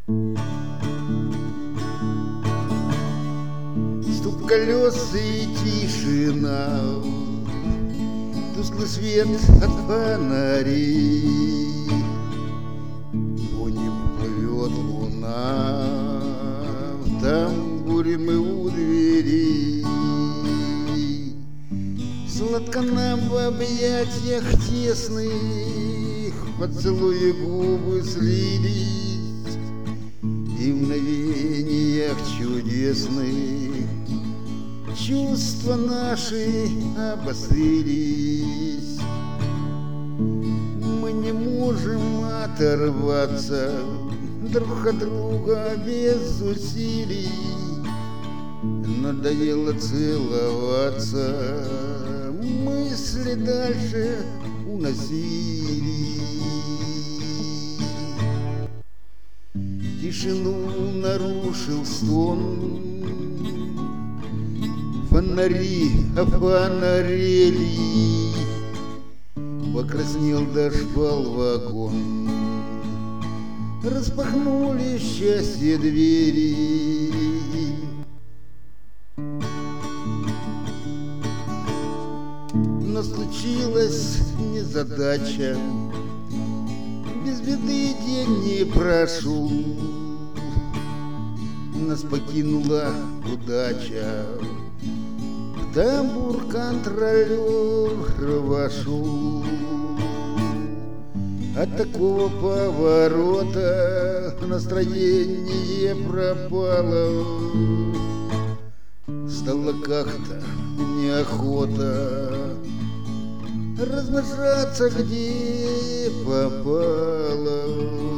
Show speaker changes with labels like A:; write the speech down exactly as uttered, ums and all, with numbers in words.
A: Стук колес и тишина, тусклый свет от фонарей. По небу плывет луна, там бури мы у дверей. Сладко нам в объятиях тесных, поцелуи губы слились, и в мгновениях чудесных чувства наши обострились. Мы не можем оторваться друг от друга без усилий. Надоело целоваться, мысли дальше уносили. Тишину нарушил стон, фонари офонарели, покраснел до шпал вагон, распахнули счастье двери. Но случилась незадача, без беды день не прошел, нас покинула удача, в тамбур контролер вошел. От такого поворота настроение пропало, стало как-то неохота размножаться где попало.